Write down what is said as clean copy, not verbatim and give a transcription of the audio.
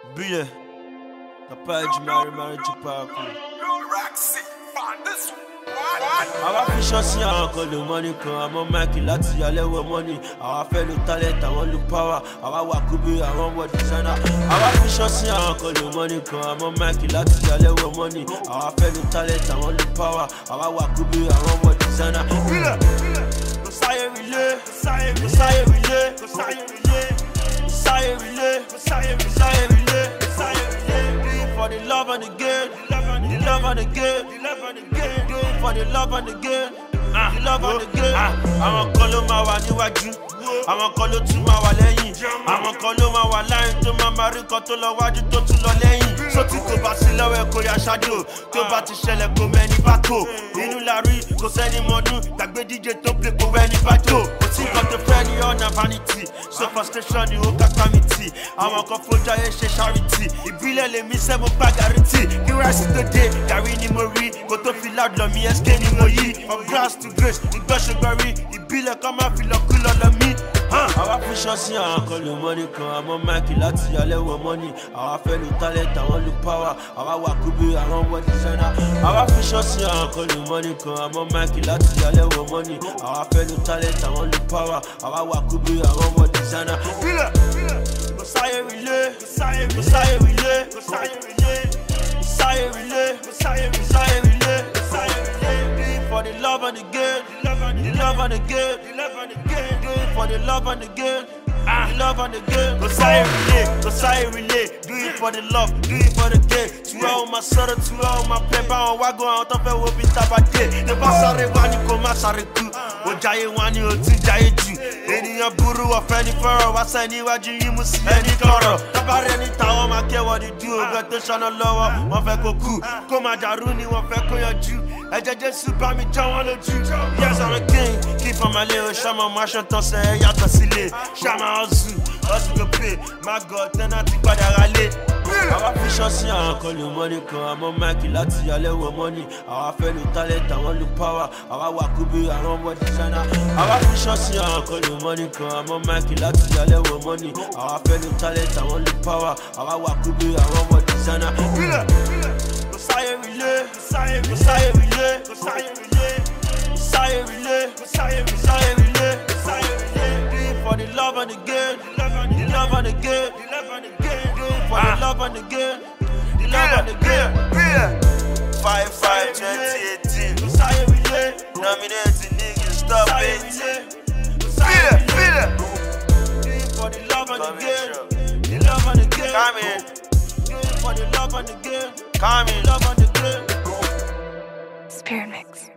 Billy, Papa Jimari Jipaku. Àwa fi ṣọ́ọ̀ṣì àwọn kan lo money kan, àmọ́ máìkì láti alẹ́wọ̀ money. Àwa fẹ́ lo talent, àwọn lo power. Àwa wà kúbi, àwọn wọ designer. Àwa fi ṣọ́ọ̀ṣì àwọn kan lo money kan, àmọ́ máìkì láti alẹ́wọ̀ money. Àwa fẹ́ lo talent, àwọn lo power. Àwa wà kúbi, àwọn wọ designer. Kò sáyé relé, kò sáyé relé, kò sáyé relé, kò sáyé relé, kò sáyé relé, kò sáyé relé. Do it for the love and the good, the love and the good, the love and the good. Do it for the love and the good, the love and the good. Àwọn kan ló máa wà níwájú, àwọn kan ló tún máa wà lẹ́yìn, àwọn kan ló máa wà láyìn tó máa rí kan tó lọ wájú tó tún lọ lẹ́yìn. So tí kò bá sí lọ́wọ́ ẹ̀ kó ya ṣáájú, tó bá ti ṣẹlẹ̀ kó mẹ́ni bá tó. Inú la rí kò sẹ́ni mọ́dún, gbàgbé DJ tó play kó wẹ́ni bá tó. Kò sí nǹkan tó fẹ́ ní ọ̀nà vanity, so frustration ni ó kápá mi tì. Àwọn kan fojú ayé ṣe charity, ìbílẹ̀ lèmi sẹ́ mo gbá guarantee. Kí ráìsì tó dé, gàrí ni mo rí, kò tó fi loud lọ mi, SK ni mo yí. From grass to grace, ìgbọ́ṣẹ̀gbọ́rí, ìbílẹ̀ kan máa fi lọ kú lọ́lọ́ mi. Àwa fi ṣọ́ọ̀ṣì àwọn kan lo money kan, àmọ́ máìkì láti alẹ́wọ̀ money. Àwa fẹ́ lo talent, àwọn lo power. Àwa wà kúbi, àwọn wọ designer. Àwa fi ṣọ́ọ̀ṣì àwọn kan lo money kan, àmọ́ máìkì láti alẹ́wọ̀ money. Àwa fẹ́ lo talent, àwọn lo power. Àwa wà kúbi, àwọn wọ designer. Kò sáyé relé, kò sáyé relé, kò sáyé relé, kò sáyé relé, kò sáyé relé, kò sáyé relé, kò sáyé relé. Do it for the love and the good, the love and the good, the love and the good. Do it for the love and the good, the love and the good. Go say relay, do it for the love, do it for the good. To all my sorrow, to all my paper, on wago out of a whooping tabate. The basare wani koma sareku, o jaye wani o ti jaye ju. Any buru of any furrow, was any waju you must see any toro. Tabarani tawa ma ke what you do, got the channel lower, one fekoku. Koma jaruni, one feko your Jew. I just super me John on Jew. Yes, I'm a king, keep on my little shama, marshal toss, yata sile, shama ozu, ozu pay. My God, then I think about the Àwa fi ṣọ́ọ̀ṣì àwọn kan lo money kan, àmọ́ máìkì láti alẹ́wọ̀ money. Àwa fẹ́ lo talent, àwọn lo power. Àwa wà kúbi, àwọn wọ designer. Àwa fi ṣọ́ọ̀ṣì àwọn kan lo money kan, àmọ́ máìkì láti alẹ́wọ̀ money. Àwa fẹ́ lo talent, àwọn lo power. Àwa wà kúbi, àwọn wọ designer. Kò sáyé relé, kò sáyé relé, kò sáyé relé, kò sáyé relé, kò sáyé relé, kò sáyé relé, kò sáyé relé. Do it for the love and the good, the love and the good, the love and the good. For the love and the good, the love and the good. 5/5/2018. Nominating niggas, stop it. For the love and the good, the love and the good. Come in. For the love and the good, come in. Love and the good. Spirit Mix.